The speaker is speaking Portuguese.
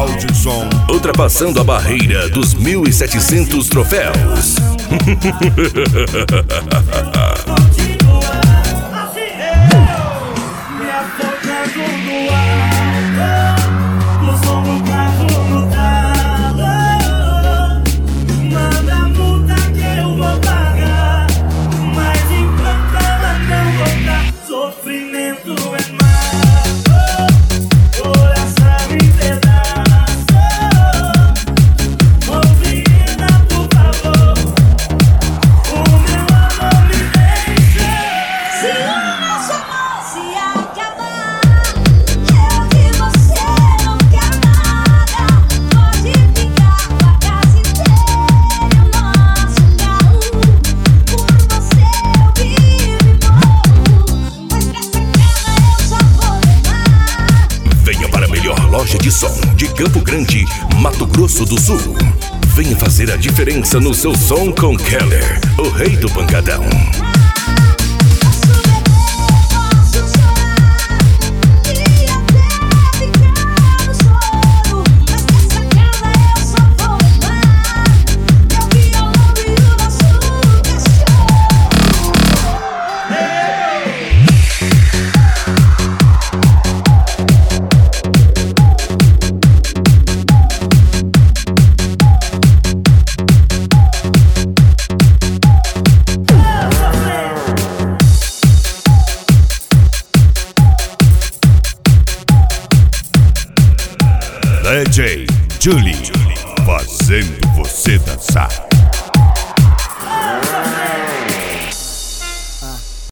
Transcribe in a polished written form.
áudio e som ultrapassando a barreira dos 1.700 troféus. Loja de som de Campo Grande, Mato Grosso do Sul. Venha fazer a diferença no seu som com Keller, o rei do pancadão. DJ Julie, fazendo você dançar.